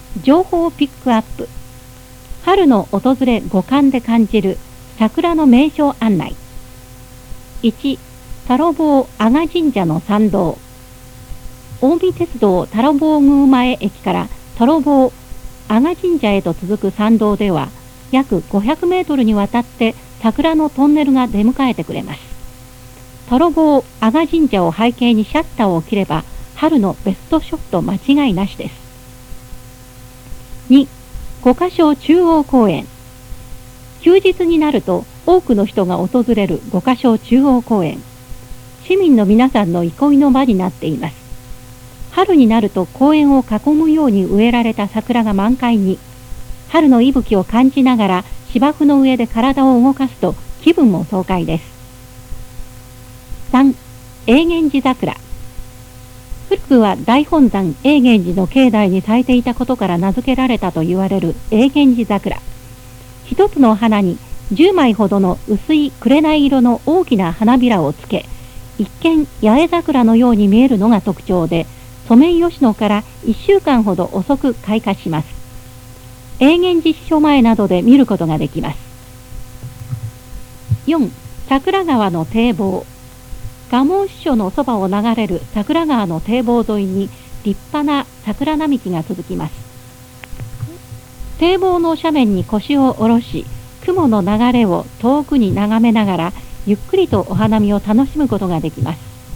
情報ピックアップ。春の訪れ五感で感じる桜の名所案内。1、太郎坊阿賀神社の参道。近江鉄道太郎坊宮前駅から太郎坊阿賀神社へと続く参道では、約500メートルにわたって桜のトンネルが出迎えてくれます。太郎坊阿賀神社を背景にシャッターを切れば、春のベストショット間違いなしです。2、五箇所中央公園。休日になると多くの人が訪れる五箇所中央公園。市民の皆さんの憩いの場になっています。春になると公園を囲むように植えられた桜が満開に、春の息吹を感じながら芝生の上で体を動かすと気分も爽快です。3、永源寺桜。古くは大本山永源寺の境内に咲いていたことから名付けられたと言われる永源寺桜。一つの花に10枚ほどの薄い紅色の大きな花びらをつけ、一見八重桜のように見えるのが特徴で、ソメイヨシノから1週間ほど遅く開花します。永源寺署前などで見ることができます。4、桜川の堤防。蒲生支所のそばを流れる桜川の堤防沿いに立派な桜並木が続きます。堤防の斜面に腰を下ろし、雲の流れを遠くに眺めながら、ゆっくりとお花見を楽しむことができます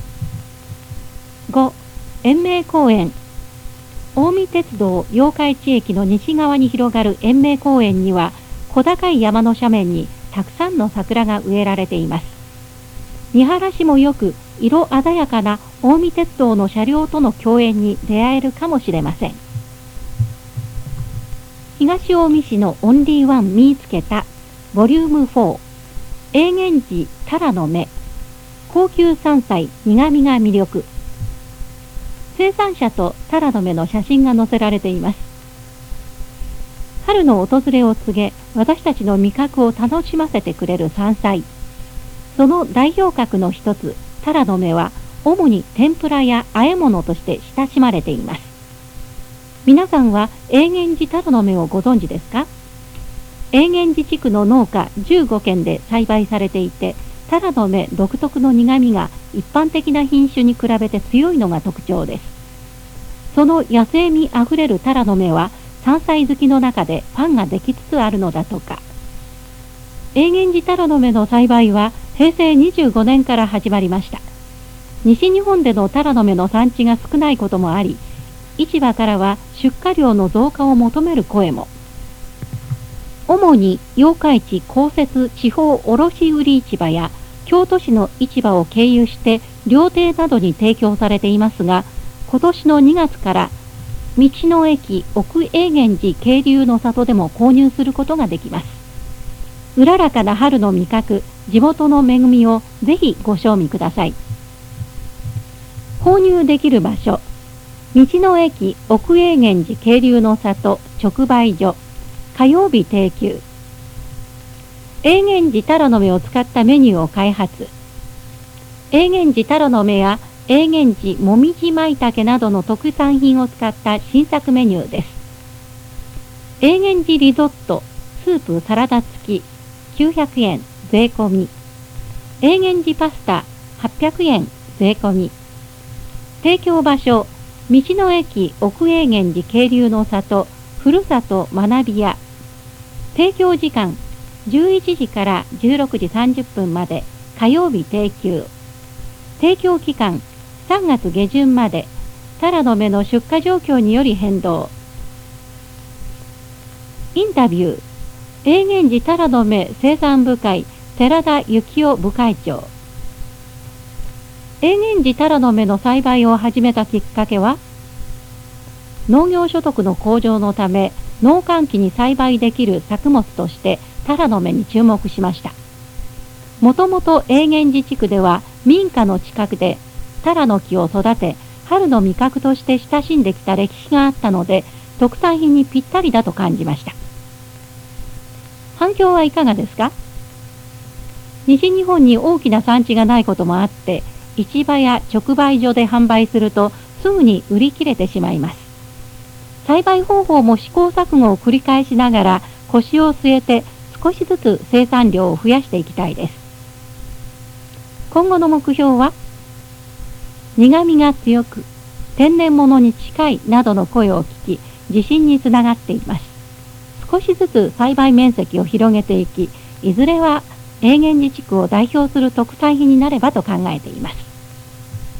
。5、延命公園。近江鉄道八日市駅の西側に広がる延命公園には、小高い山の斜面にたくさんの桜が植えられています。見晴らしもよく、色鮮やかな近江鉄道の車両との共演に出会えるかもしれません。東近江市のオンリーワン見つけたボリューム4、永源寺タラの芽、高級山菜苦味が魅力。生産者とタラの芽の写真が載せられています。春の訪れを告げ、私たちの味覚を楽しませてくれる山菜。その代表格の一つ、タラの芽は、主に天ぷらや和え物として親しまれています。皆さんは永源寺タラの芽をご存知ですか？永源寺地区の農家15軒で栽培されていて、タラの芽独特の苦みが一般的な品種に比べて強いのが特徴です。その野生味あふれるタラの芽は、山菜好きの中でファンができつつあるのだとか。永源寺タラの芽の栽培は平成25年から始まりました。西日本でのタラの芽の産地が少ないこともあり、市場からは出荷量の増加を求める声も。主に八日市公設地方卸売市場や京都市の市場を経由して料亭などに提供されていますが、今年の2月から道の駅奥永源寺渓流の里でも購入することができます。うららかな春の味覚、地元の恵みをぜひご賞味ください。購入できる場所、道の駅奥永源寺渓流の里直売所、火曜日定休。永源寺タラの芽を使ったメニューを開発。永源寺タラの芽や永源寺もみじまいたけなどの特産品を使った新作メニューです。永源寺リゾット、スープサラダ付き900円税込み。永源寺パスタ800円税込み。提供場所、道の駅奥永源寺渓流の里ふるさと学び屋。提供時間11時から16時30分まで、火曜日定休。提供期間3月下旬まで。タラの芽の出荷状況により変動。インタビュー、永源寺タラの芽生産部会寺田幸夫部会長。永源寺タラの芽の栽培を始めたきっかけは、農業所得の向上のため農閑期に栽培できる作物としてタラの芽に注目しました。もともと永源寺地区では民家の近くでタラの木を育て、春の味覚として親しんできた歴史があったので、特産品にぴったりだと感じました。反響はいかがですか？西日本に大きな産地がないこともあって、市場や直売所で販売するとすぐに売り切れてしまいます。 栽培方法も試行錯誤を繰り返しながら腰を据えて少しずつ生産量を増やしていきたいです。今後の目標は、苦味が強く天然物に近いなどの声を聞き、自信につながっています。少しずつ栽培面積を広げていき、いずれは永源寺地区を代表する特産品になればと考えています。